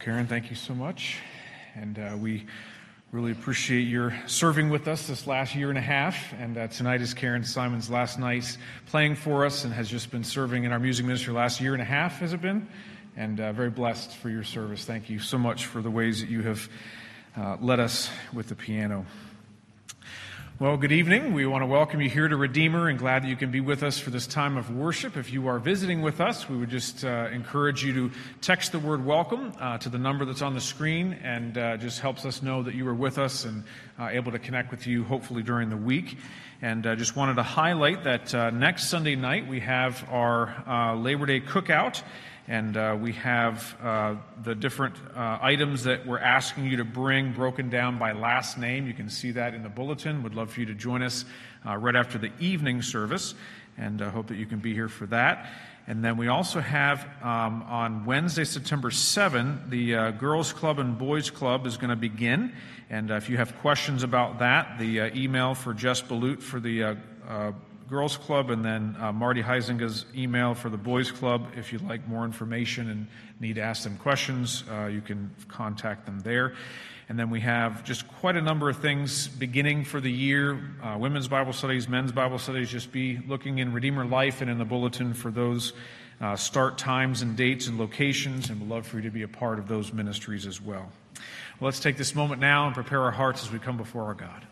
Karen, thank you so much. And we really appreciate your serving with us this last year and a half. And tonight is Karen Simon's last night playing for us and has just been serving in our music ministry last year and a half, has it been? And very blessed for your service. Thank you so much for the ways that you have led us with the piano. Well, good evening. We want to welcome you here to Redeemer and glad that you can be with us for this time of worship. If you are visiting with us, we would just encourage you to text the word welcome to the number that's on the screen, and just helps us know that you are with us and able to connect with you hopefully during the week. And just wanted to highlight that next Sunday night we have our Labor Day cookout. And we have the different items that we're asking you to bring broken down by last name. You can see that in the bulletin. Would love for you to join us right after the evening service, and hope that you can be here for that. And then we also have on Wednesday, September 7, the Girls Club and Boys Club is going to begin. And if you have questions about that, the email for Jess Balut for the Girls Club, and then Marty Heisinga's email for the Boys Club. If you'd like more information and need to ask them questions, you can contact them there. And then we have just quite a number of things beginning for the year. Women's Bible studies, men's Bible studies. Just be looking in Redeemer Life and in the bulletin for those start times and dates and locations, and we'd love for you to be a part of those ministries as well. Well, let's take this moment now and prepare our hearts as we come before our God.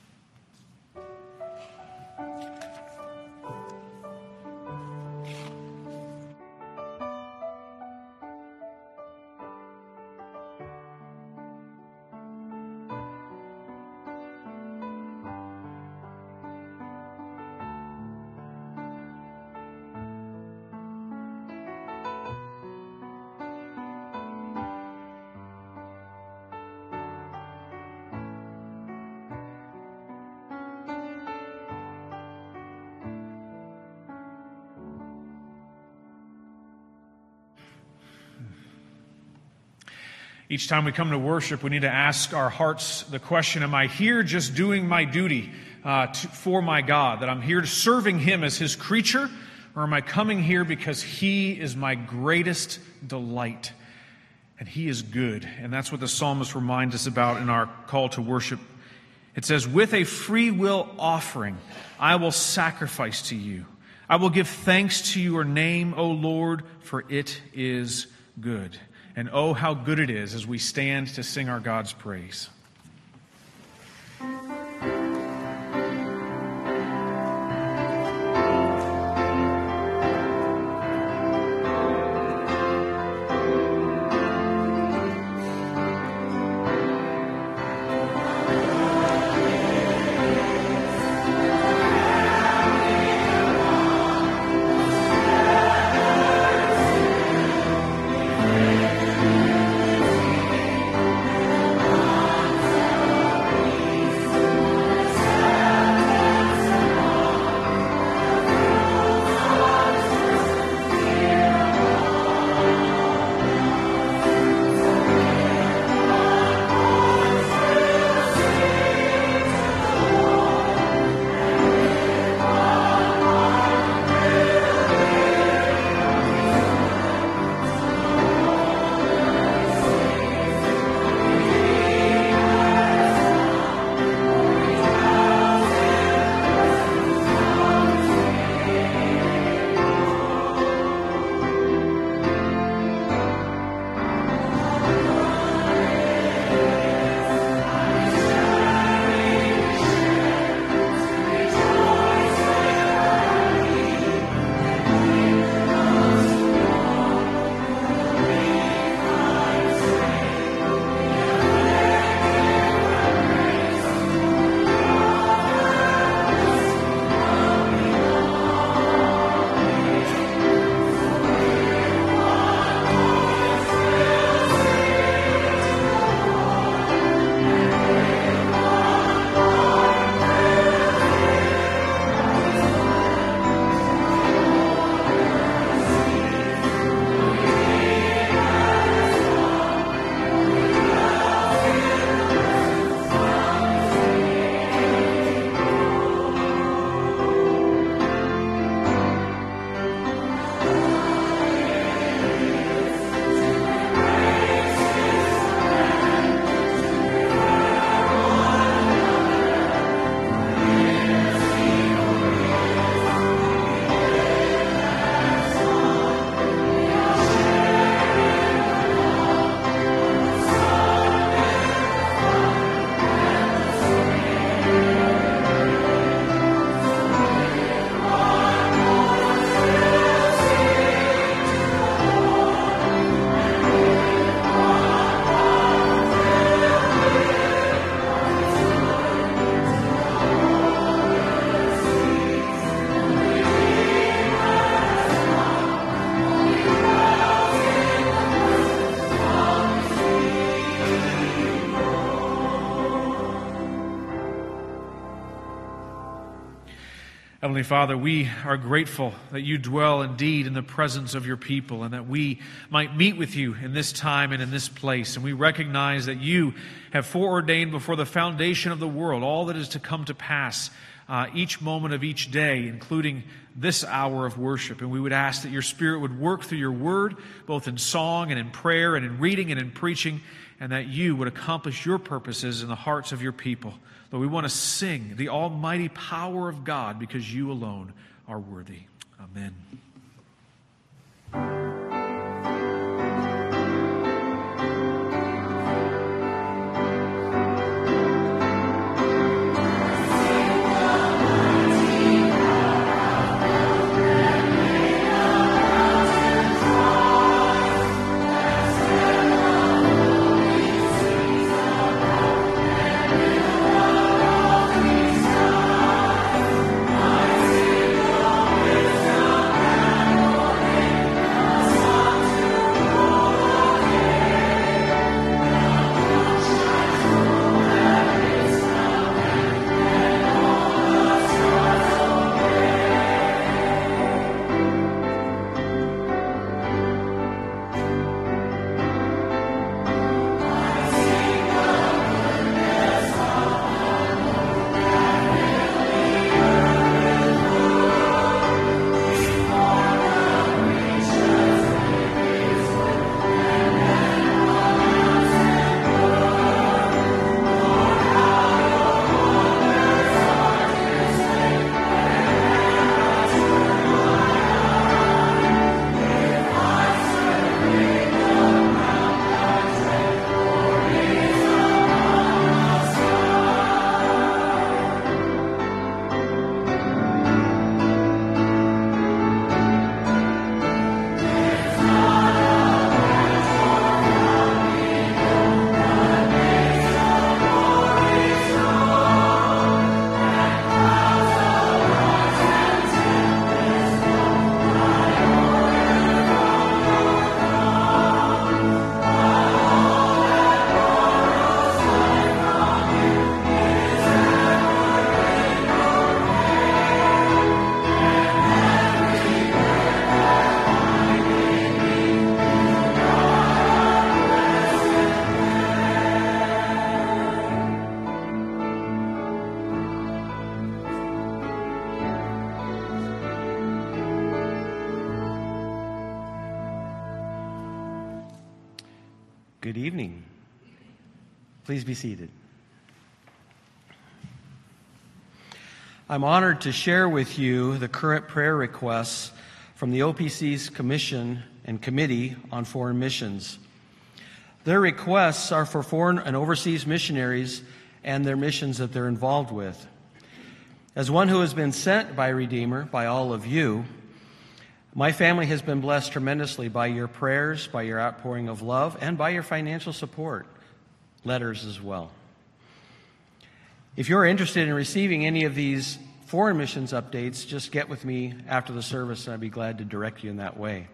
Each time we come to worship, we need to ask our hearts the question, am I here just doing my duty for my God? That I'm here serving Him as His creature? Or am I coming here because He is my greatest delight? And He is good. And that's what the psalmist reminds us about in our call to worship. It says, with a free will offering, I will sacrifice to you. I will give thanks to your name, O Lord, for it is good. And oh, how good it is as we stand to sing our God's praise. Heavenly Father, we are grateful that you dwell indeed in the presence of your people and that we might meet with you in this time and in this place. And we recognize that you have foreordained before the foundation of the world all that is to come to pass each moment of each day, including this hour of worship. And we would ask that your Spirit would work through your word, both in song and in prayer and in reading and in preaching, and that you would accomplish your purposes in the hearts of your people. Lord, we want to sing the almighty power of God because you alone are worthy. Amen. Good evening. Please be seated. I'm honored to share with you the current prayer requests from the OPC's Commission and Committee on Foreign Missions. Their requests are for foreign and overseas missionaries and their missions that they're involved with. As one who has been sent by Redeemer, by all of you, my family has been blessed tremendously by your prayers, by your outpouring of love, and by your financial support, letters as well. If you're interested in receiving any of these foreign missions updates, just get with me after the service, and I'd be glad to direct you in that way.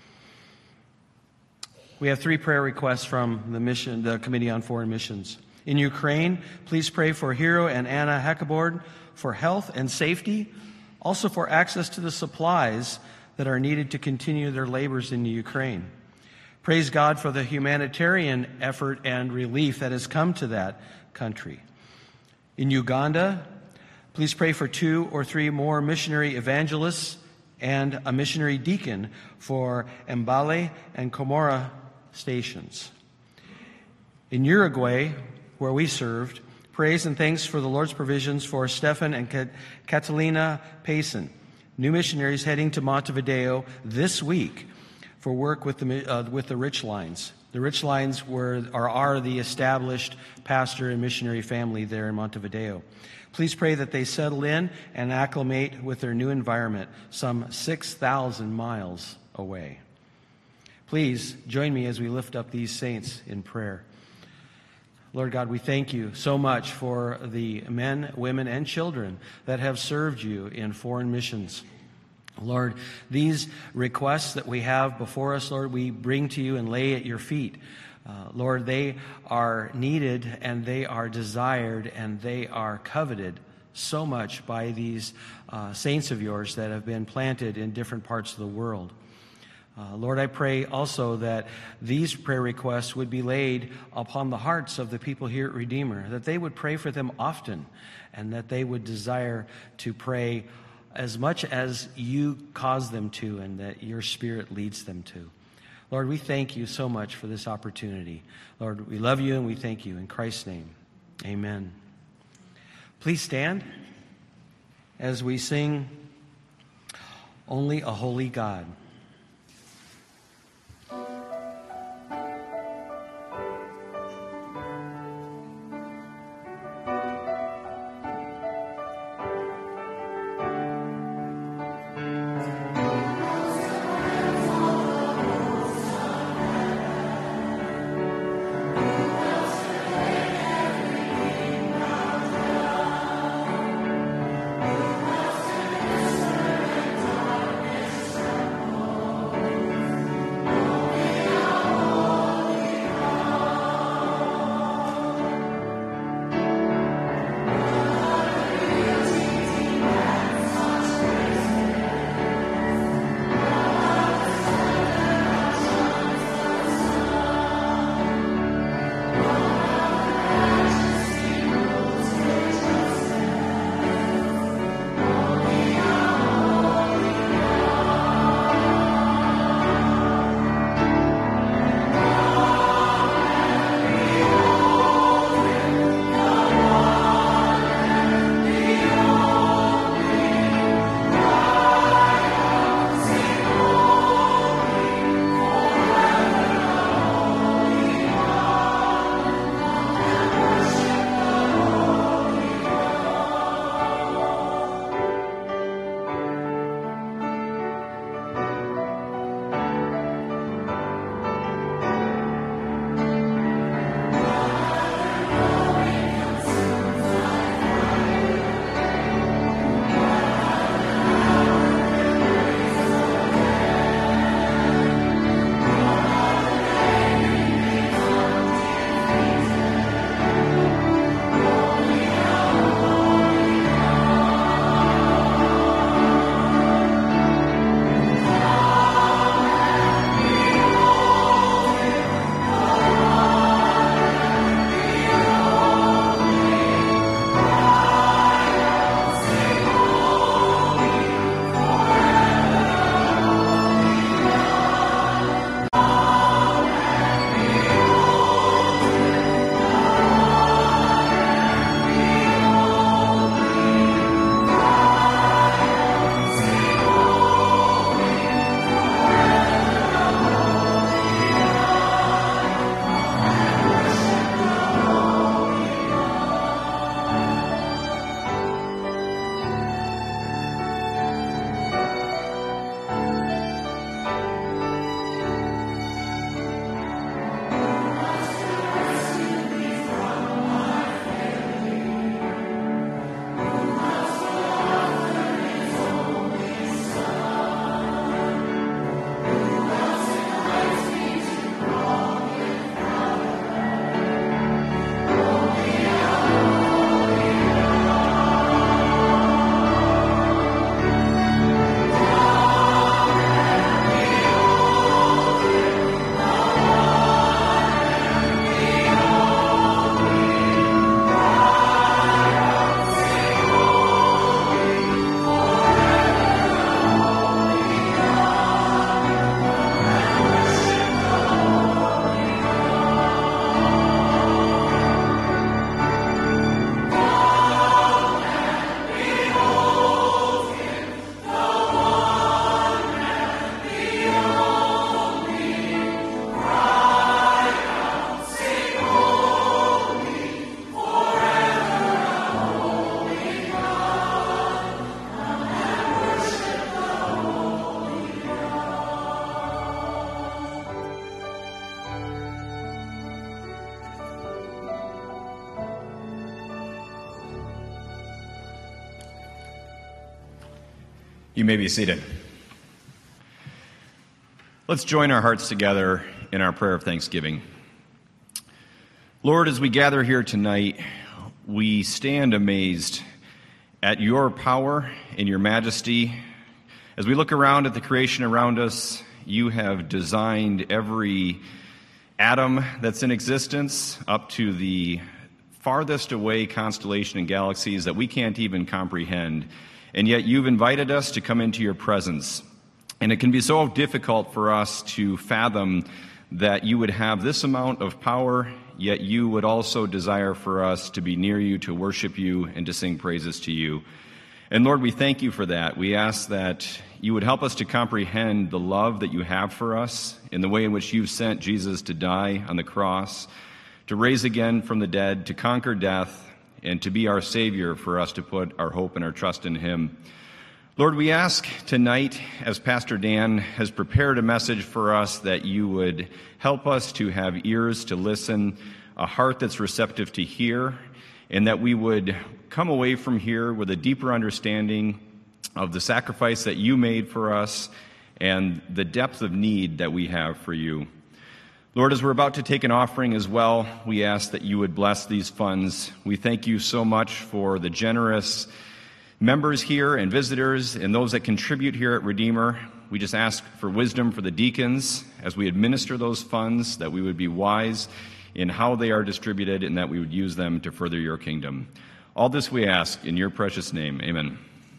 We have 3 prayer requests from the Committee on Foreign Missions. In Ukraine, please pray for Hiro and Anna Hackabord for health and safety, also for access to the supplies that are needed to continue their labors in Ukraine. Praise God for the humanitarian effort and relief that has come to that country. In Uganda, please pray for 2 or 3 more missionary evangelists and a missionary deacon for Mbale and Komora stations. In Uruguay, where we served, praise and thanks for the Lord's provisions for Stefan and Catalina Payson, new missionaries heading to Montevideo this week for work with the Rich Lines. The Rich Lines are the established pastor and missionary family there in Montevideo. Please pray that they settle in and acclimate with their new environment, some 6,000 miles away. Please join me as we lift up these saints in prayer. Lord God, we thank you so much for the men, women, and children that have served you in foreign missions. Lord, these requests that we have before us, Lord, we bring to you and lay at your feet. Lord, they are needed and they are desired and they are coveted so much by these saints of yours that have been planted in different parts of the world. Lord, I pray also that these prayer requests would be laid upon the hearts of the people here at Redeemer, that they would pray for them often, and that they would desire to pray as much as you cause them to and that your Spirit leads them to. Lord, we thank you so much for this opportunity. Lord, we love you and we thank you. In Christ's name, amen. Please stand as we sing Only a Holy God. You may be seated. Let's join our hearts together in our prayer of thanksgiving. Lord, as we gather here tonight, we stand amazed at your power and your majesty. As we look around at the creation around us, you have designed every atom that's in existence up to the farthest away constellation and galaxies that we can't even comprehend. And yet you've invited us to come into your presence. And it can be so difficult for us to fathom that you would have this amount of power, yet you would also desire for us to be near you, to worship you, and to sing praises to you. And Lord, we thank you for that. We ask that you would help us to comprehend the love that you have for us in the way in which you've sent Jesus to die on the cross, to raise again from the dead, to conquer death, and to be our Savior, for us to put our hope and our trust in him. Lord, we ask tonight, as Pastor Dan has prepared a message for us, that you would help us to have ears to listen, a heart that's receptive to hear, and that we would come away from here with a deeper understanding of the sacrifice that you made for us and the depth of need that we have for you. Lord, as we're about to take an offering as well, we ask that you would bless these funds. We thank you so much for the generous members here and visitors and those that contribute here at Redeemer. We just ask for wisdom for the deacons as we administer those funds, that we would be wise in how they are distributed and that we would use them to further your kingdom. All this we ask in your precious name. Amen.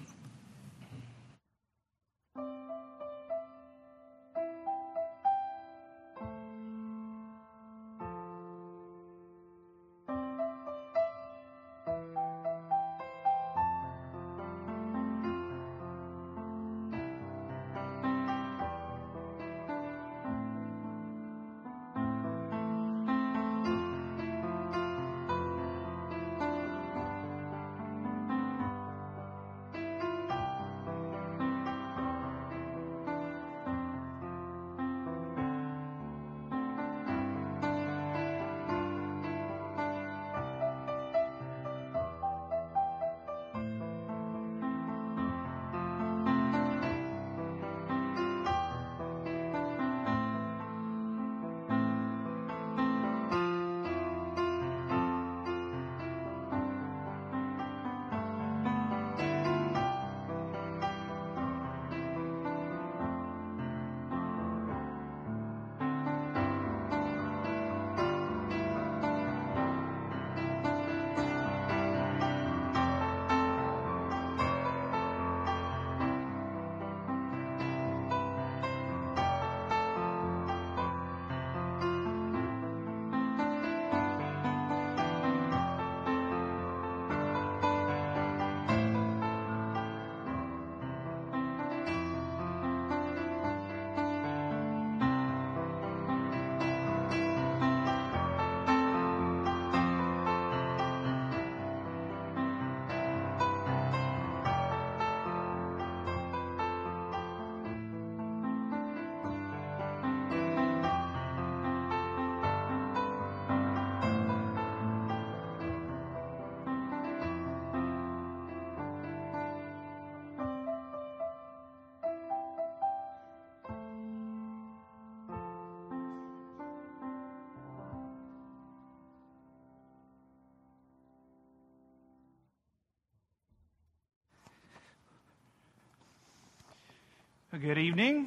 Good evening.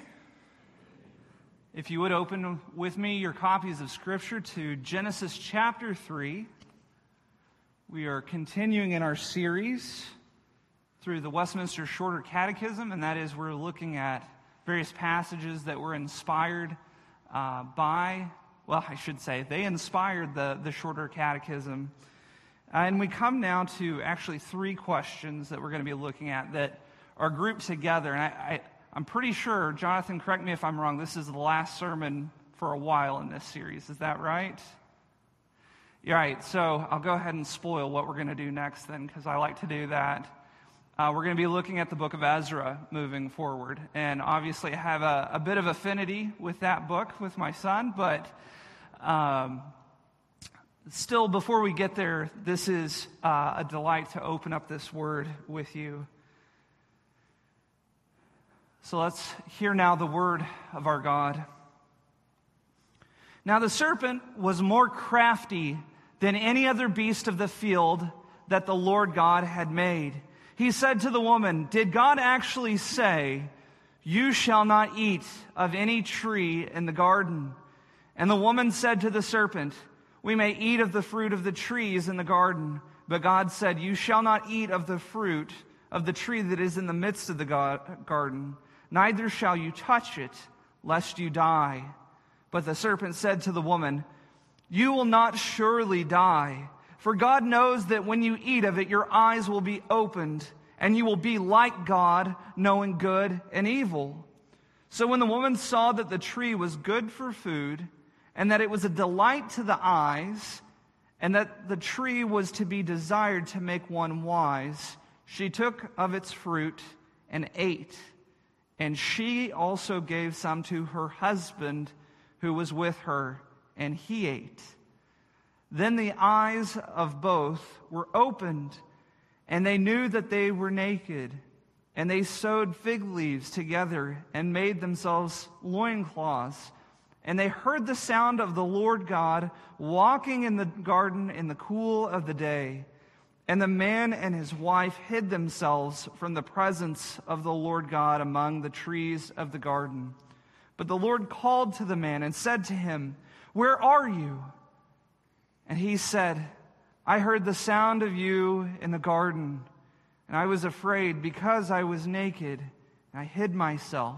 If you would open with me your copies of Scripture to Genesis chapter 3. We are continuing in our series through the Westminster Shorter Catechism, and that is we're looking at various passages that were inspired they inspired the Shorter Catechism. And we come now to actually 3 questions that we're going to be looking at that are grouped together. And I'm pretty sure, Jonathan, correct me if I'm wrong, this is the last sermon for a while in this series. Is that right? Yeah, right. So I'll go ahead and spoil what we're going to do next then, because I like to do that. We're going to be looking at the book of Ezra moving forward. And obviously I have a bit of affinity with that book with my son, but still, before we get there, this is a delight to open up this word with you. So let's hear now the word of our God. Now the serpent was more crafty than any other beast of the field that the Lord God had made. He said to the woman, "Did God actually say, 'You shall not eat of any tree in the garden'?" And the woman said to the serpent, "We may eat of the fruit of the trees in the garden, but God said, 'You shall not eat of the fruit of the tree that is in the midst of the garden, neither shall you touch it, lest you die.' But the serpent said to the woman, 'You will not surely die. For God knows that when you eat of it, your eyes will be opened, and you will be like God, knowing good and evil.' So when the woman saw that the tree was good for food, and that it was a delight to the eyes, and that the tree was to be desired to make one wise, she took of its fruit and ate. And she also gave some to her husband who was with her, and he ate. Then the eyes of both were opened, and they knew that they were naked. And they sewed fig leaves together and made themselves loincloths. And they heard the sound of the Lord God walking in the garden in the cool of the day. And the man and his wife hid themselves from the presence of the Lord God among the trees of the garden. But the Lord called to the man and said to him, 'Where are you?' And he said, 'I heard the sound of you in the garden, and I was afraid because I was naked, and I hid myself.'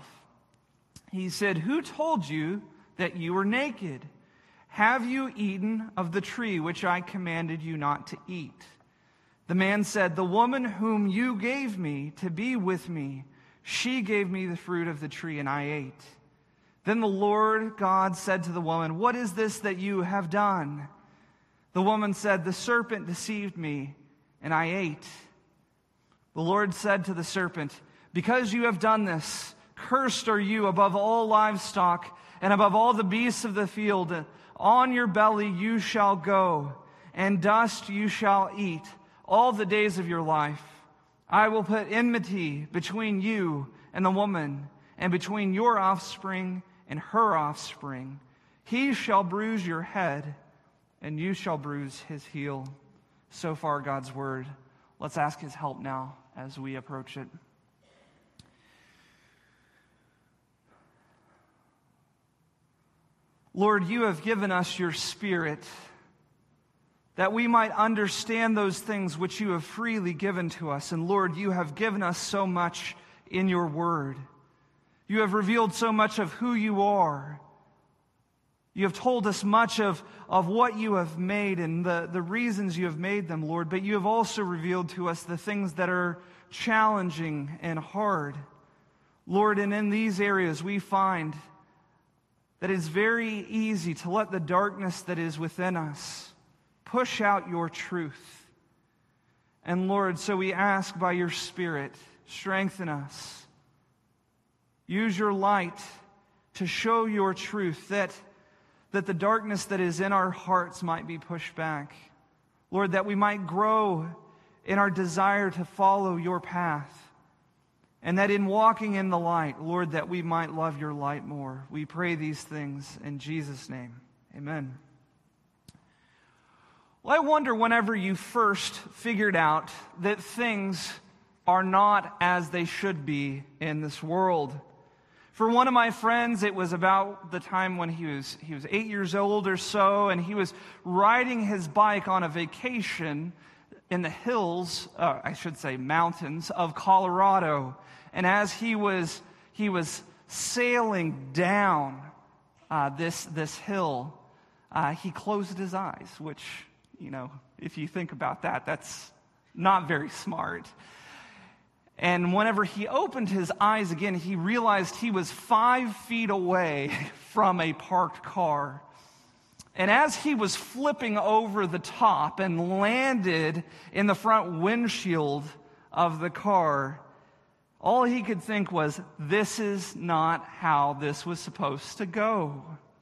He said, 'Who told you that you were naked? Have you eaten of the tree which I commanded you not to eat?' The man said, 'The woman whom you gave me to be with me, she gave me the fruit of the tree, and I ate.' Then the Lord God said to the woman, 'What is this that you have done?' The woman said, 'The serpent deceived me, and I ate.' The Lord said to the serpent, 'Because you have done this, cursed are you above all livestock and above all the beasts of the field. On your belly you shall go, and dust you shall eat all the days of your life. I will put enmity between you and the woman, and between your offspring and her offspring. He shall bruise your head, and you shall bruise his heel.'" So far, God's word. Let's ask his help now as we approach it. Lord, you have given us your Spirit that we might understand those things which you have freely given to us. And Lord, you have given us so much in your word. You have revealed so much of who you are. You have told us much of what you have made and the reasons you have made them, Lord. But you have also revealed to us the things that are challenging and hard. Lord, and in these areas we find that it's very easy to let the darkness that is within us push out your truth. And Lord, so we ask by your Spirit, strengthen us. Use your light to show your truth, that the darkness that is in our hearts might be pushed back. Lord, that we might grow in our desire to follow your path. And that in walking in the light, Lord, that we might love your light more. We pray these things in Jesus' name. Amen. Well, I wonder whenever you first figured out that things are not as they should be in this world. For one of my friends, it was about the time when he was 8 years old or so, and he was riding his bike on a vacation in the hills, mountains of Colorado. And as he was sailing down this hill, he closed his eyes, which, if you think about that, that's not very smart. And whenever he opened his eyes again, he realized he was 5 feet away from a parked car. And as he was flipping over the top and landed in the front windshield of the car, all he could think was, this is not how this was supposed to go.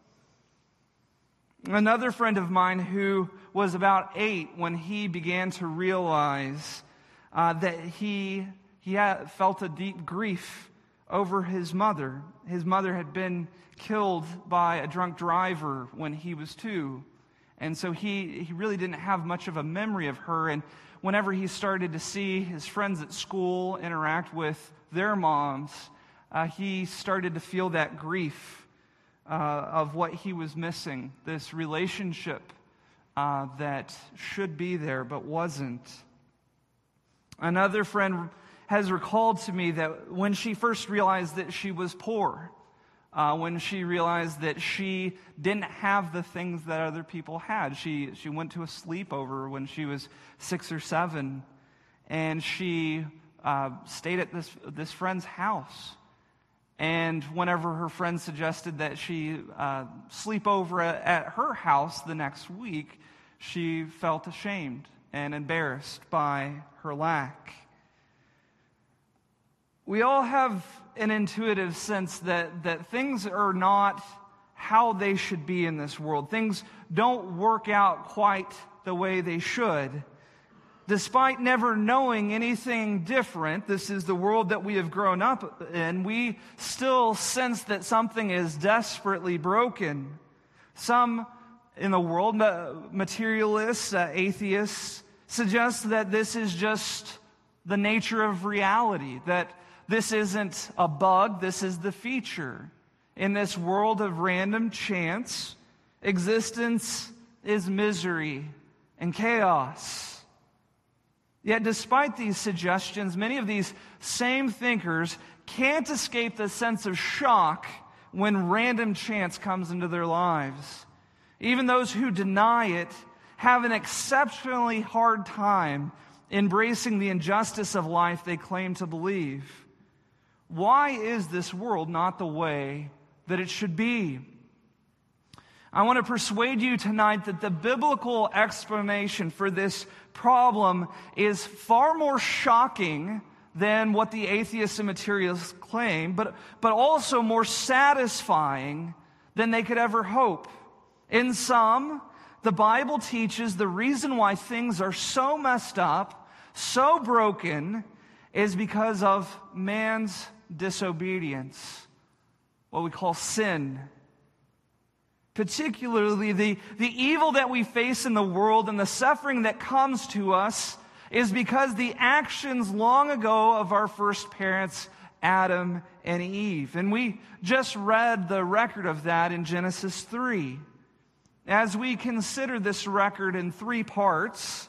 Another friend of mine who was about 8 when he began to realize that he had felt a deep grief over his mother. His mother had been killed by a drunk driver when he was 2. And so he really didn't have much of a memory of her. And whenever he started to see his friends at school interact with their moms, he started to feel that grief of what he was missing, this relationship that should be there but wasn't. Another friend has recalled to me that when she first realized that she was poor, when she realized that she didn't have the things that other people had. She went to a sleepover when she was 6 or 7, and she stayed at this friend's house. And whenever her friend suggested that she sleep over at her house the next week, she felt ashamed and embarrassed by her lack. We all have an intuitive sense that things are not how they should be in this world. Things don't work out quite the way they should. Despite never knowing anything different, this is the world that we have grown up in, we still sense that something is desperately broken. Some in the world, materialists, atheists, suggest that this is just the nature of reality, that this isn't a bug, this is the feature. In this world of random chance, existence is misery and chaos. Yet despite these suggestions, many of these same thinkers can't escape the sense of shock when random chance comes into their lives. Even those who deny it have an exceptionally hard time embracing the injustice of life they claim to believe. Why is this world not the way that it should be? I want to persuade you tonight that the biblical explanation for this problem is far more shocking than what the atheists and materialists claim, but also more satisfying than they could ever hope. In sum, the Bible teaches the reason why things are so messed up, so broken, is because of man's disobedience, what we call sin. Particularly the evil that we face in the world and the suffering that comes to us is because the actions long ago of our first parents, Adam and Eve. And we just read the record of that in Genesis 3. As we consider this record in 3 parts,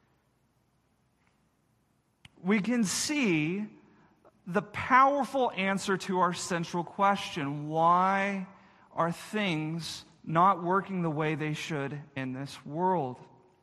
we can see the powerful answer to our central question: why are things not working the way they should in this world?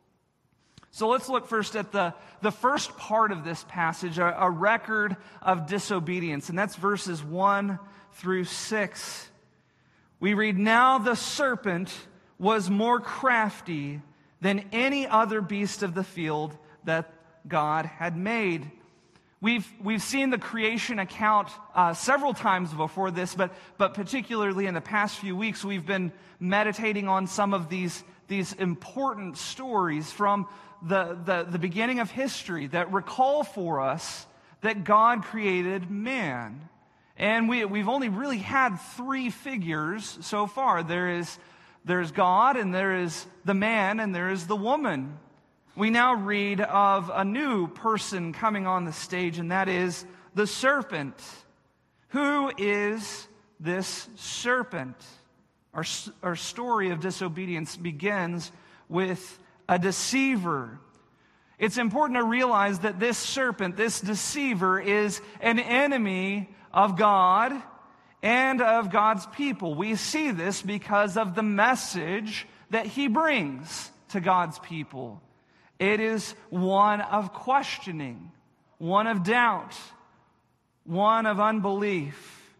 So let's look first at the first part of this passage, a record of disobedience, and that's verses 1 through 6. We read, "Now the serpent was more crafty than any other beast of the field that God had made." We've seen the creation account several times before this, but particularly in the past few weeks, we've been meditating on some of these important stories from the beginning of history that recall for us that God created man. And we've only really had 3 figures so far. There's God, and there is the man, and there is the woman. We now read of a new person coming on the stage, and that is the serpent. Who is this serpent? Our story of disobedience begins with a deceiver. It's important to realize that this serpent, this deceiver, is an enemy of God and of God's people. We see this because of the message that he brings to God's people. It is one of questioning, one of doubt, one of unbelief.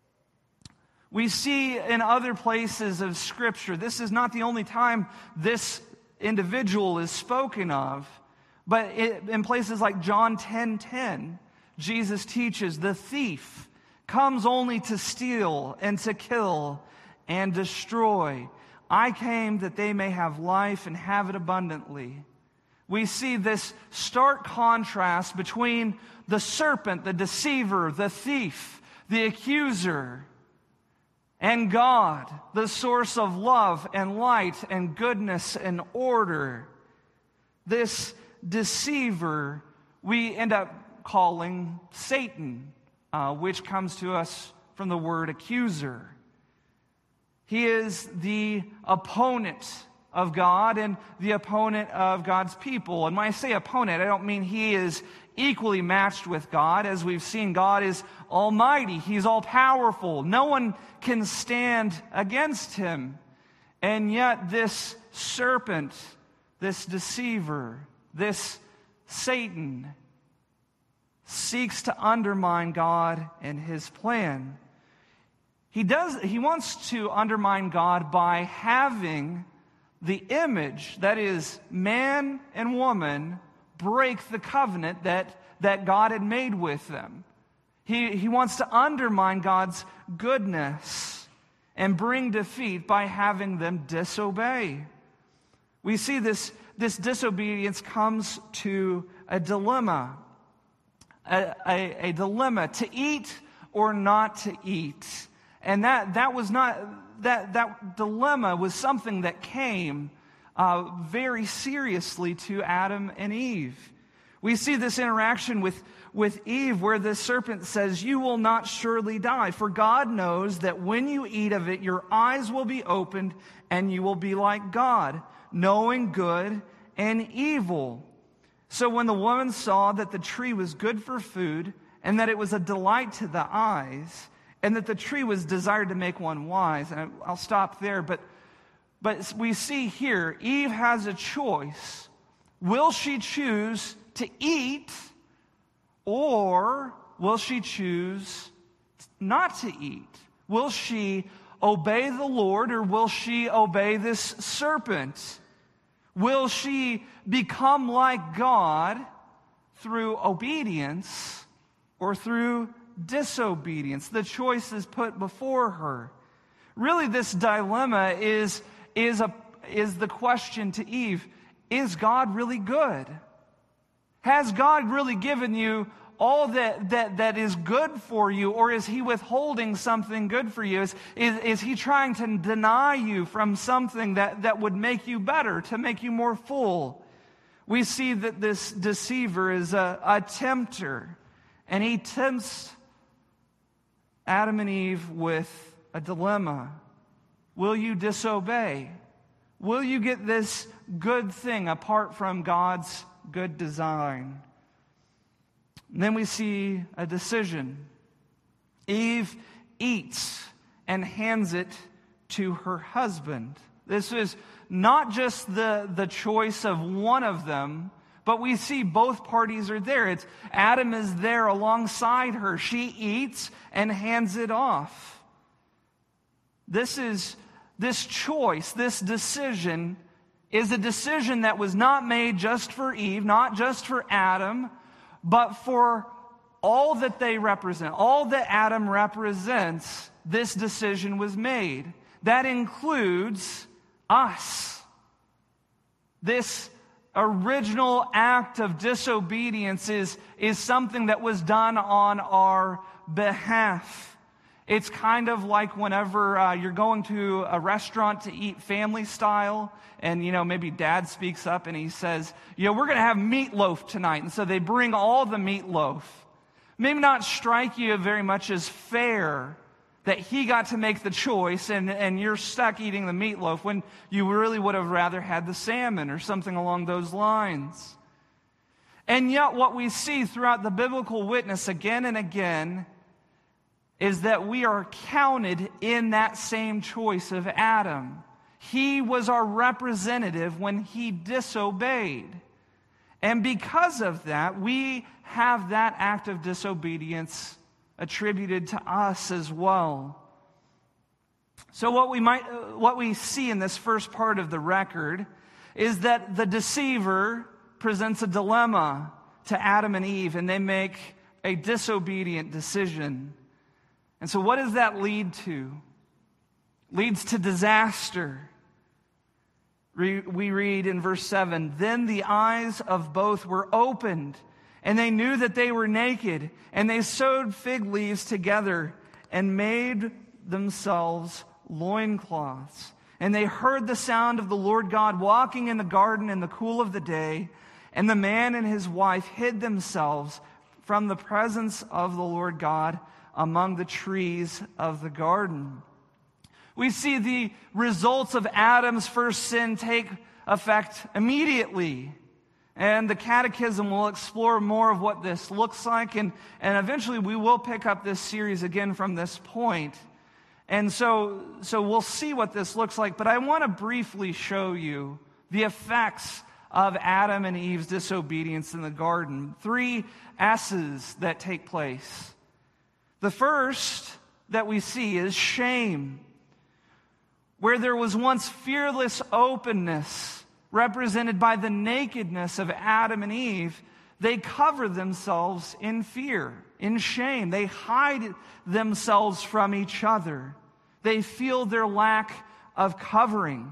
We see in other places of Scripture, this is not the only time this individual is spoken of, but in places like John 10:10, Jesus teaches, "The thief comes only to steal and to kill and destroy. I came that they may have life and have it abundantly." We see this stark contrast between the serpent, the deceiver, the thief, the accuser, and God, the source of love and light and goodness and order. This deceiver we end up calling Satan, which comes to us from the word accuser. He is the opponent of God and the opponent of God's people. And when I say opponent, I don't mean he is equally matched with God. As we've seen, God is almighty. He's all-powerful. No one can stand against him. And yet this serpent, this deceiver, this Satan seeks to undermine God and his plan. He wants to undermine God by having the image, that is, man and woman, break the covenant that God had made with them. He wants to undermine God's goodness and bring defeat by having them disobey. We see this disobedience comes to a dilemma. A dilemma to eat or not to eat. And that dilemma was something that came very seriously to Adam and Eve. We see this interaction with Eve where the serpent says, "You will not surely die, for God knows that when you eat of it, your eyes will be opened and you will be like God, knowing good and evil." So when the woman saw that the tree was good for food and that it was a delight to the eyes, and that the tree was desired to make one wise. And I'll stop there, but we see here, Eve has a choice. Will she choose to eat, or will she choose not to eat? Will she obey the Lord, or will she obey this serpent? Will she become like God through obedience or through disobedience? The choice is put before her. Really, this dilemma is the question to Eve: is God really good? Has God really given you all that is good for you, or is he withholding something good for you? Is he trying to deny you from something that would make you better, to make you more full? We see that this deceiver is a tempter, and he tempts Adam and Eve with a dilemma. Will you disobey? Will you get this good thing apart from God's good design? And then we see a decision. Eve eats and hands it to her husband. This is not just the choice of one of them, but we see both parties are there. Adam is there alongside her. She eats and hands it off. This choice, this decision, is a decision that was not made just for Eve, not just for Adam, but for all that they represent, all that Adam represents. This decision was made. That includes us. This original act of disobedience is something that was done on our behalf. It's kind of like whenever you're going to a restaurant to eat family style, and maybe dad speaks up and he says, we're going to have meatloaf tonight. And so they bring all the meatloaf. Maybe not strike you very much as fair that he got to make the choice and you're stuck eating the meatloaf when you really would have rather had the salmon or something along those lines. And yet what we see throughout the biblical witness again and again is that we are counted in that same choice of Adam. He was our representative when he disobeyed. And because of that, we have that act of disobedience attributed to us as well. So what we see in this first part of the record is that the deceiver presents a dilemma to Adam and Eve, and they make a disobedient decision. And so what does that lead to? Leads to disaster. We read in verse 7, "Then the eyes of both were opened, and they knew that they were naked, and they sewed fig leaves together and made themselves loincloths. And they heard the sound of the Lord God walking in the garden in the cool of the day. And the man and his wife hid themselves from the presence of the Lord God among the trees of the garden. We see the results of Adam's first sin take effect immediately. And the Catechism will explore more of what this looks like. And eventually we will pick up this series again from this point. And so we'll see what this looks like. But I want to briefly show you the effects of Adam and Eve's disobedience in the garden. 3 S's that take place. The first that we see is shame. Where there was once fearless openness, represented by the nakedness of Adam and Eve, they cover themselves in fear, in shame. They hide themselves from each other. They feel their lack of covering.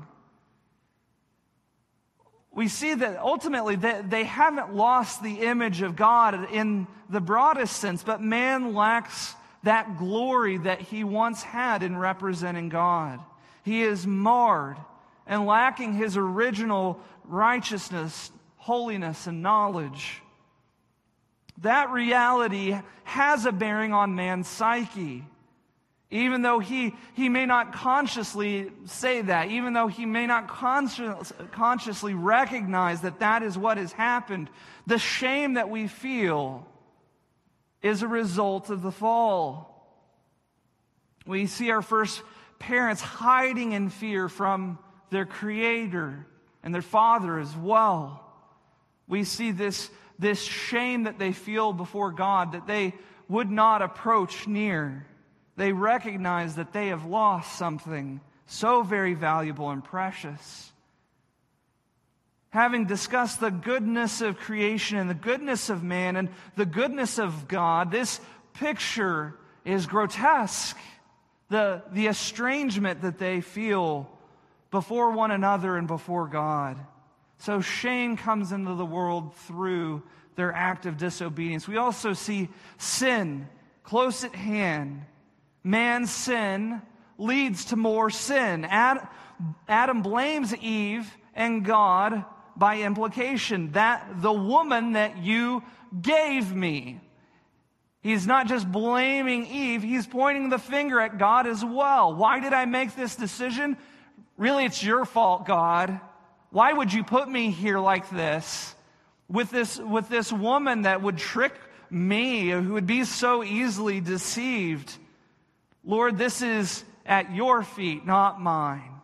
We see that ultimately they haven't lost the image of God in the broadest sense, but man lacks that glory that he once had in representing God. He is marred and lacking his original righteousness, holiness, and knowledge. That reality has a bearing on man's psyche. Even though he may not consciously say that, even though he may not consciously recognize that that is what has happened, the shame that we feel is a result of the fall. We see our first parents hiding in fear from their Creator and their Father as well. We see this shame that they feel before God, that they would not approach near. They recognize that they have lost something so very valuable and precious. Having discussed the goodness of creation and the goodness of man and the goodness of God, this picture is grotesque. The estrangement that they feel before one another and before God. So shame comes into the world through their act of disobedience. We also see sin close at hand. Man's sin leads to more sin. Adam blames Eve and God by implication, that the woman that you gave me. He's not just blaming Eve, he's pointing the finger at God as well. Why did I make this decision? Really, it's your fault, God. Why would you put me here like this? With this woman that would trick me, who would be so easily deceived. Lord, this is at your feet, not mine.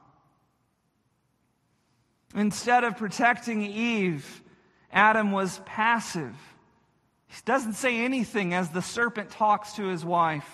Instead of protecting Eve, Adam was passive. He doesn't say anything as the serpent talks to his wife.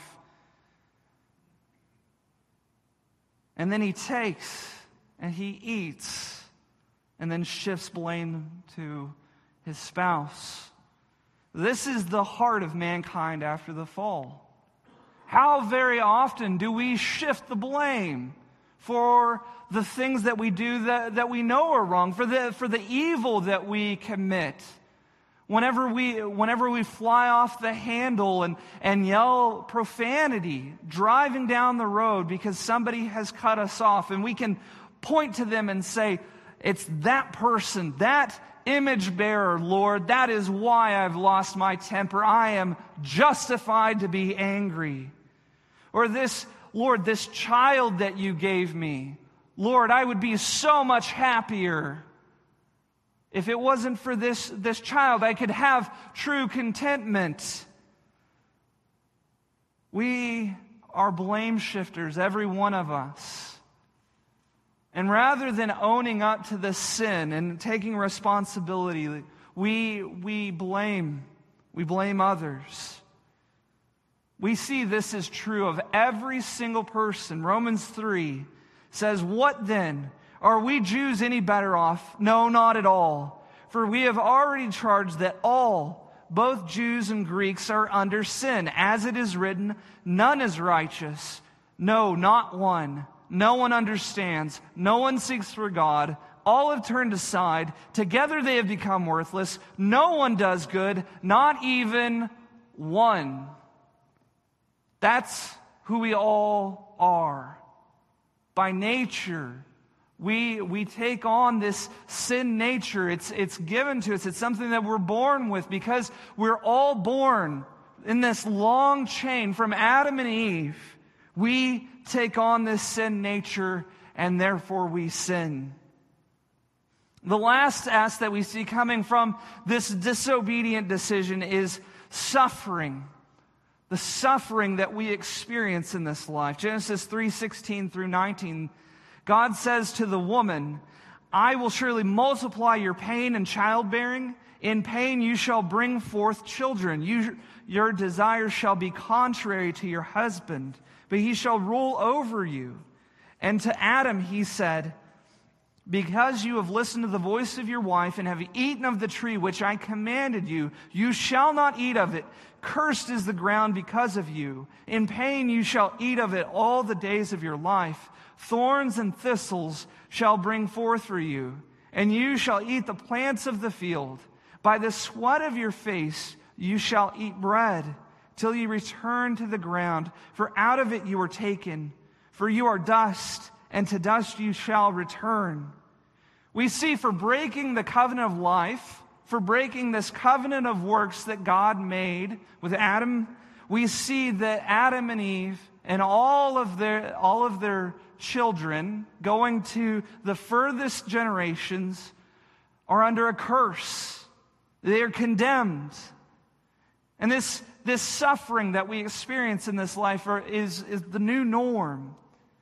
And then he takes and he eats and then shifts blame to his spouse. This is the heart of mankind after the fall. How very often do we shift the blame for the things that we do that we know are wrong, for the evil that we commit? Whenever we fly off the handle and yell profanity driving down the road because somebody has cut us off, and we can point to them and say, it's that person, that image bearer, Lord, that is why I've lost my temper. I am justified to be angry. Or this, Lord, this child that you gave me, Lord, I would be so much happier if it wasn't for this child. I could have true contentment. We are blame shifters, every one of us. And rather than owning up to the sin and taking responsibility, we blame others. We see this is true of every single person. Romans 3 says, "What then? Are we Jews any better off? No, not at all. For we have already charged that all, both Jews and Greeks, are under sin. As it is written, none is righteous. No, not one. No one understands. No one seeks for God. All have turned aside. Together they have become worthless. No one does good, not even one." That's who we all are. By nature, we take on this sin nature. It's given to us. It's something that we're born with because we're all born in this long chain from Adam and Eve. We take on this sin nature, and therefore we sin. The last S that we see coming from this disobedient decision is suffering. The suffering that we experience in this life. Genesis 3:16 through 19, God says to the woman, I will surely multiply your pain and childbearing. In pain you shall bring forth children. Your desires shall be contrary to your husband, but he shall rule over you. And to Adam he said, because you have listened to the voice of your wife and have eaten of the tree which I commanded you, you shall not eat of it. Cursed is the ground because of you. In pain you shall eat of it all the days of your life. Thorns and thistles shall bring forth for you, and you shall eat the plants of the field. By the sweat of your face you shall eat bread, till you return to the ground, for out of it you were taken. For you are dust, and to dust you shall return. We see for breaking the covenant of life, for breaking this covenant of works that God made with Adam, we see that Adam and Eve and all of their children going to the furthest generations are under a curse. They are condemned. And this suffering that we experience in this life is the new norm.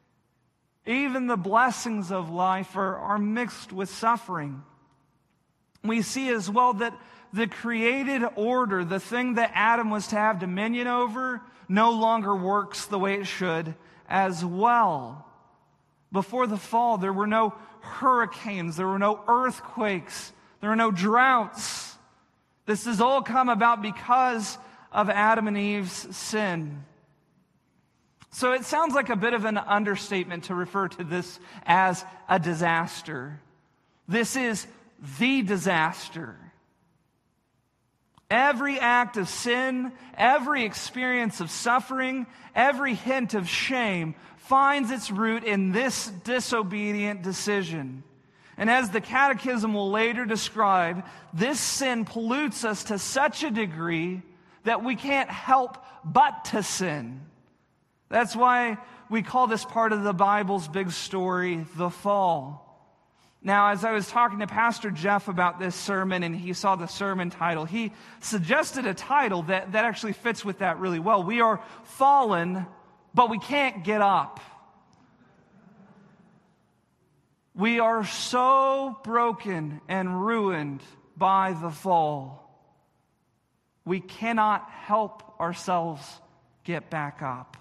Even the blessings of life are mixed with suffering. We see as well that the created order, the thing that Adam was to have dominion over, no longer works the way it should as well. Before the fall, there were no hurricanes, there were no earthquakes, there were no droughts. This has all come about because of Adam and Eve's sin. So it sounds like a bit of an understatement to refer to this as a disaster. This is the disaster. Every act of sin, every experience of suffering, every hint of shame finds its root in this disobedient decision. And as the Catechism will later describe, this sin pollutes us to such a degree that we can't help but to sin. That's why we call this part of the Bible's big story the fall. Now, as I was talking to Pastor Jeff about this sermon and he saw the sermon title, he suggested a title that actually fits with that really well. We are fallen, but we can't get up. We are so broken and ruined by the fall. We cannot help ourselves get back up.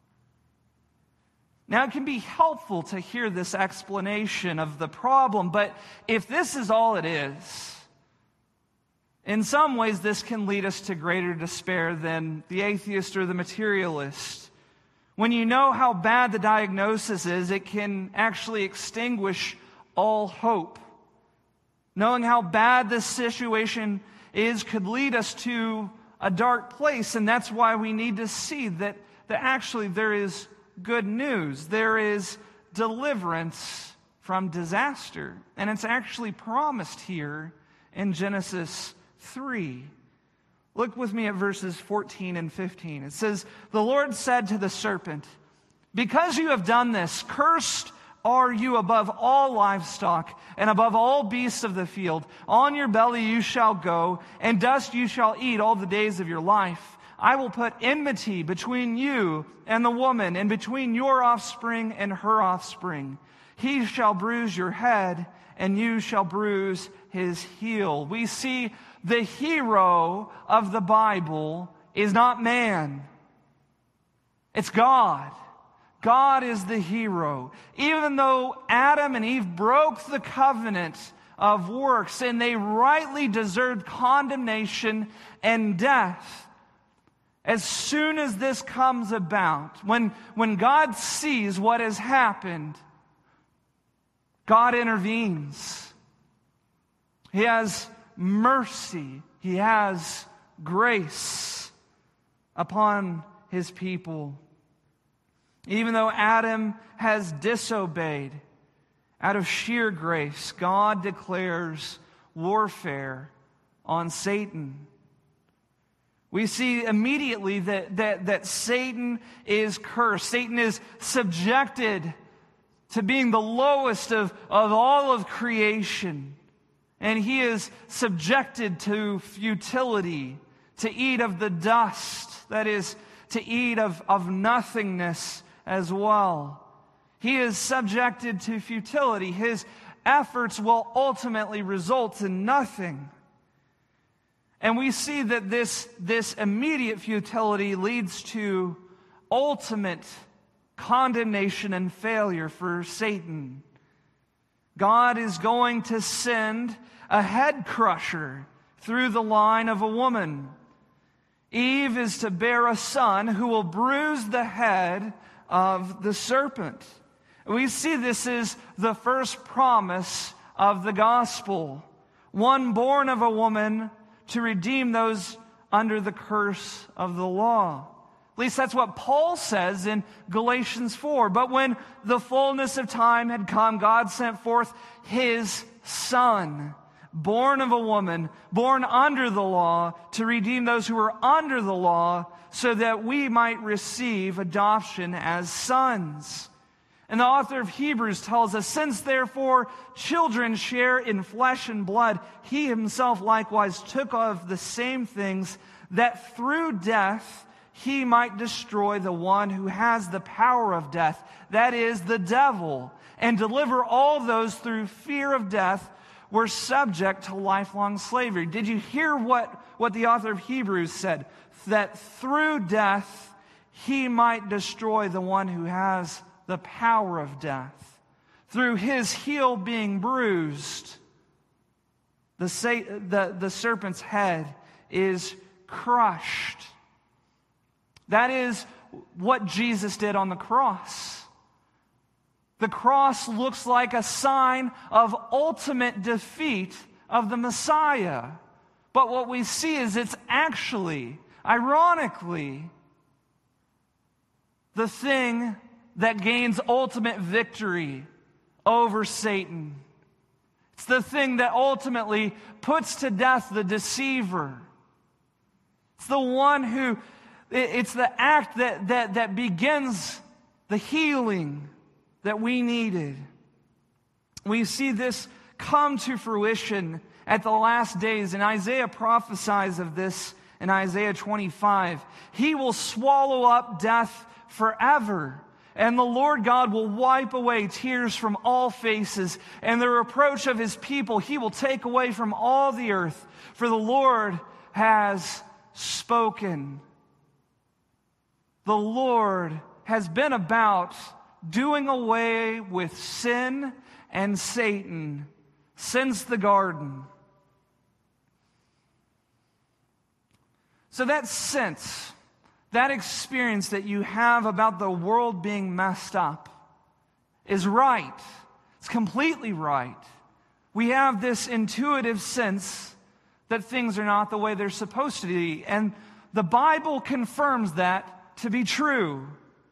Now, it can be helpful to hear this explanation of the problem, but if this is all it is, in some ways this can lead us to greater despair than the atheist or the materialist. When you know how bad the diagnosis is, it can actually extinguish all hope. Knowing how bad this situation is could lead us to a dark place, and that's why we need to see that actually there is good news. There is deliverance from disaster. And it's actually promised here in Genesis 3. Look with me at verses 14 and 15. It says, the Lord said to the serpent, because you have done this, cursed are you above all livestock and above all beasts of the field. On your belly you shall go, and dust you shall eat all the days of your life. I will put enmity between you and the woman, and between your offspring and her offspring. He shall bruise your head, and you shall bruise his heel. We see the hero of the Bible is not man. It's God. God is the hero. Even though Adam and Eve broke the covenant of works, and they rightly deserved condemnation and death, as soon as this comes about, when God sees what has happened, God intervenes. He has mercy. He has grace upon his people. Even though Adam has disobeyed, out of sheer grace, God declares warfare on Satan. We see immediately that Satan is cursed. Satan is subjected to being the lowest of all of creation. And he is subjected to futility, to eat of the dust, that is, to eat of nothingness as well. He is subjected to futility. His efforts will ultimately result in nothing. And we see that this immediate futility leads to ultimate condemnation and failure for Satan. God is going to send a head crusher through the line of a woman. Eve is to bear a son who will bruise the head of the serpent. We see this is the first promise of the gospel. One born of a woman to redeem those under the curse of the law. At least that's what Paul says in Galatians 4. But when the fullness of time had come, God sent forth His Son, born of a woman, born under the law, to redeem those who were under the law, so that we might receive adoption as sons. And the author of Hebrews tells us, since therefore children share in flesh and blood, He Himself likewise took of the same things, that through death He might destroy the one who has the power of death, that is, the devil, and deliver all those through fear of death were subject to lifelong slavery. Did you hear what the author of Hebrews said? That through death He might destroy the one who has the power of death. Through His heel being bruised, the serpent's head is crushed. That is what Jesus did on the cross. The cross looks like a sign of ultimate defeat of the Messiah. But what we see is it's actually, ironically, the thing that gains ultimate victory over Satan. It's the thing that ultimately puts to death the deceiver. It's the one who, it's the act that begins the healing that we needed. We see this come to fruition at the last days, and Isaiah prophesies of this in Isaiah 25. He will swallow up death forever. And the Lord God will wipe away tears from all faces, and the reproach of His people He will take away from all the earth. For the Lord has spoken. The Lord has been about doing away with sin and Satan since the garden. So that sense, that experience that you have about the world being messed up is right. It's completely right. We have this intuitive sense that things are not the way they're supposed to be. And the Bible confirms that to be true.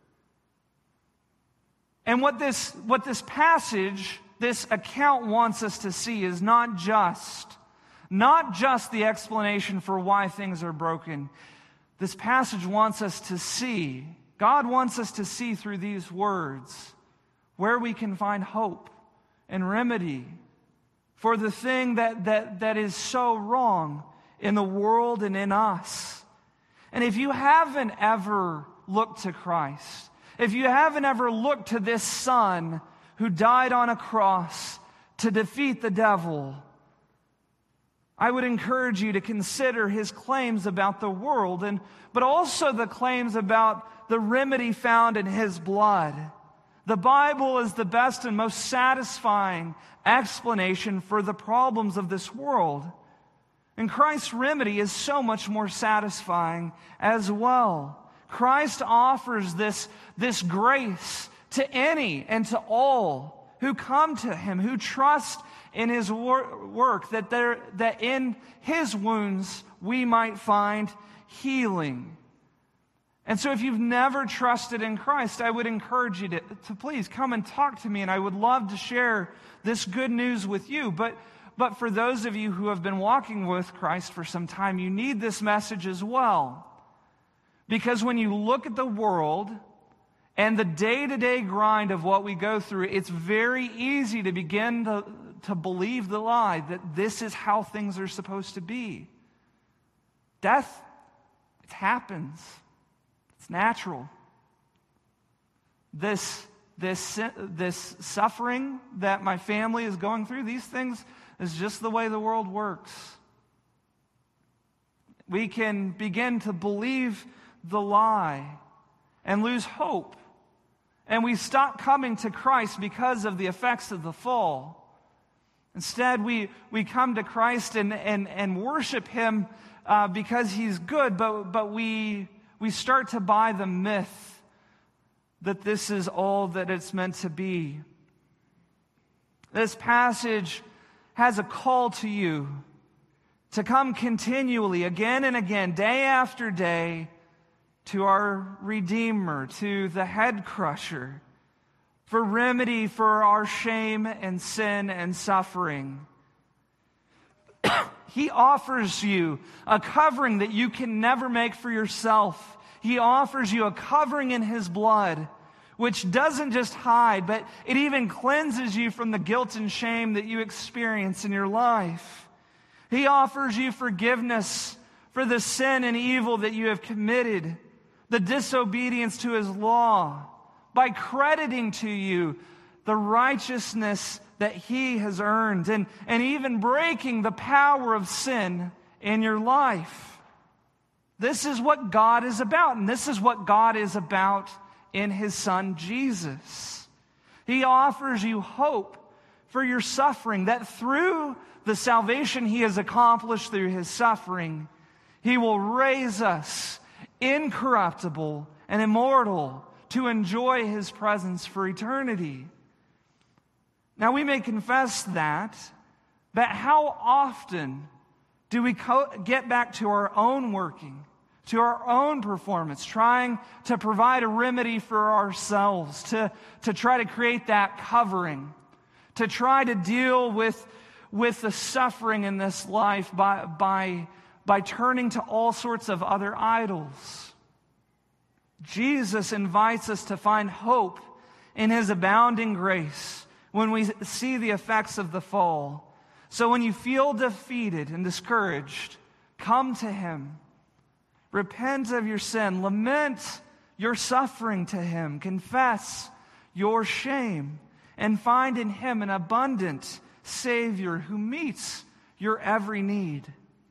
And what this passage, this account wants us to see is not just the explanation for why things are broken. This passage wants us to see, God wants us to see through these words where we can find hope and remedy for the thing that is so wrong in the world and in us. And if you haven't ever looked to Christ, if you haven't ever looked to this Son who died on a cross to defeat the devil, I would encourage you to consider His claims about the world, but also the claims about the remedy found in His blood. The Bible is the best and most satisfying explanation for the problems of this world. And Christ's remedy is so much more satisfying as well. Christ offers this grace to any and to all who come to Him, who trust in His work, that in His wounds we might find healing. And so if you've never trusted in Christ, I would encourage you to please come and talk to me, and I would love to share this good news with you. But for those of you who have been walking with Christ for some time, you need this message as well. Because when you look at the world and the day-to-day grind of what we go through, it's very easy to begin to believe the lie that this is how things are supposed to be. Death, it happens. It's natural. This suffering that my family is going through, these things is just the way the world works. We can begin to believe the lie and lose hope. And we stop coming to Christ because of the effects of the fall. Instead, we come to Christ and worship Him because He's good, but we start to buy the myth that this is all that it's meant to be. This passage has a call to you to come continually, again and again, day after day, to our Redeemer, to the head crusher, for remedy for our shame and sin and suffering. He offers you a covering that you can never make for yourself. He offers you a covering in His blood, which doesn't just hide, but it even cleanses you from the guilt and shame that you experience in your life. He offers you forgiveness for the sin and evil that you have committed, the disobedience to His law, by crediting to you the righteousness that He has earned, and even breaking the power of sin in your life. This is what God is about, and this is what God is about in His Son, Jesus. He offers you hope for your suffering, that through the salvation He has accomplished through His suffering, He will raise us incorruptible and immortal to enjoy His presence for eternity. Now, we may confess that, but how often do we get back to our own working, to our own performance, trying to provide a remedy for ourselves, to try to create that covering, to try to deal with the suffering in this life by turning to all sorts of other idols? Jesus invites us to find hope in His abounding grace when we see the effects of the fall. So when you feel defeated and discouraged, come to Him. Repent of your sin. Lament your suffering to Him. Confess your shame. And find in Him an abundant Savior who meets your every need.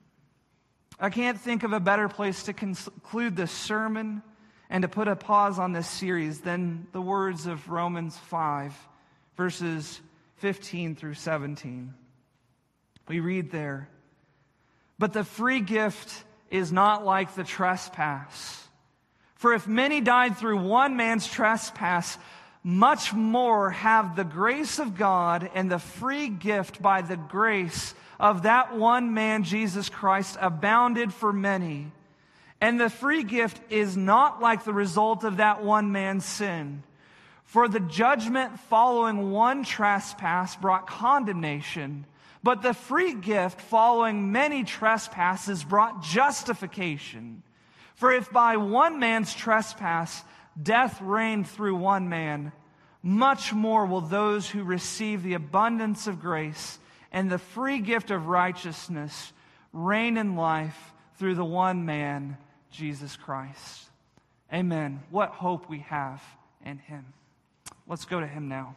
I can't think of a better place to conclude this sermon and to put a pause on this series than the words of Romans 5, verses 15 through 17. We read there, "But the free gift is not like the trespass. For if many died through one man's trespass, much more have the grace of God and the free gift by the grace of that one man, Jesus Christ, abounded for many. And the free gift is not like the result of that one man's sin. For the judgment following one trespass brought condemnation, but the free gift following many trespasses brought justification. For if by one man's trespass death reigned through one man, much more will those who receive the abundance of grace and the free gift of righteousness reign in life through the one man, Jesus Christ." Amen. What hope we have in Him. Let's go to Him now.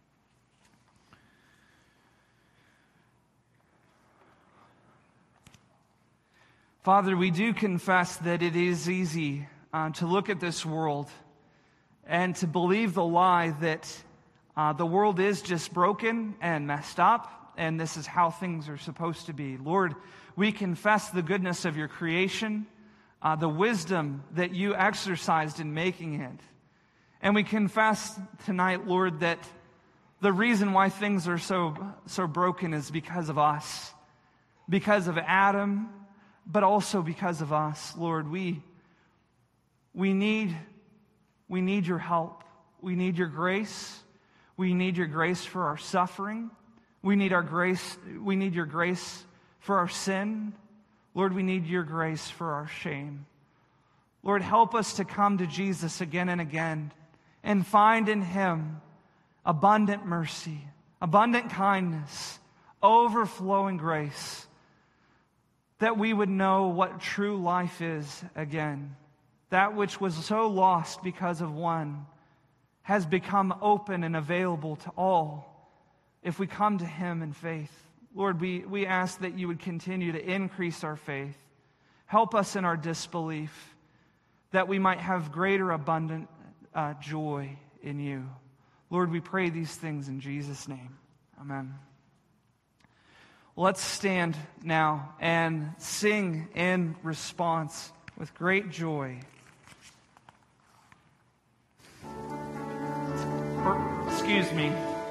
Father, we do confess that it is easy to look at this world and to believe the lie that the world is just broken and messed up, and this is how things are supposed to be. Lord, we confess the goodness of your creation, the wisdom that you exercised in making it. And we confess tonight, Lord, that the reason why things are so broken is because of us, because of Adam, but also because of us. Lord, we We need your help. We need your grace. We need your grace for our suffering. We need your grace for our sin. Lord, we need your grace for our shame. Lord, help us to come to Jesus again and again and find in him abundant mercy, abundant kindness, overflowing grace, that we would know what true life is again. That which was so lost because of one has become open and available to all if we come to him in faith. Lord, we ask that you would continue to increase our faith. Help us in our disbelief, that we might have greater abundant joy in you. Lord, we pray these things in Jesus' name. Amen. Let's stand now and sing in response with great joy. Excuse me.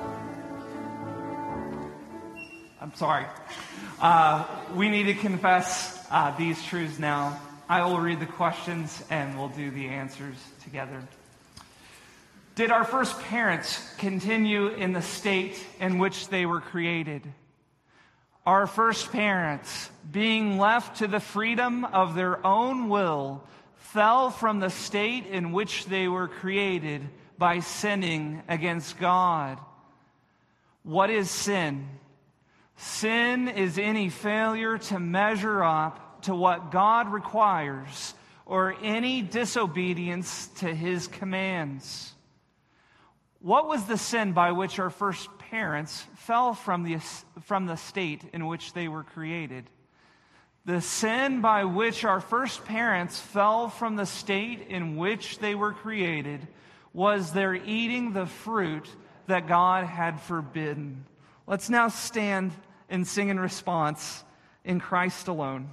I'm sorry. We need to confess these truths now. I will read the questions and we'll do the answers together. Did our first parents continue in the state in which they were created? Our first parents, being left to the freedom of their own will, fell from the state in which they were created by sinning against God. What is sin? Sin is any failure to measure up to what God requires or any disobedience to his commands. What was the sin by which our first parents fell from the state in which they were created? The sin by which our first parents fell from the state in which they were created was their eating the fruit that God had forbidden. Let's now stand and sing in response, in Christ alone.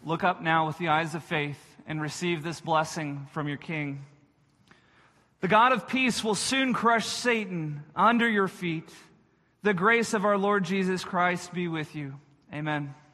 look up now with the eyes of faith and receive this blessing from your King. The God of peace will soon crush Satan under your feet. The grace of our Lord Jesus Christ be with you. Amen.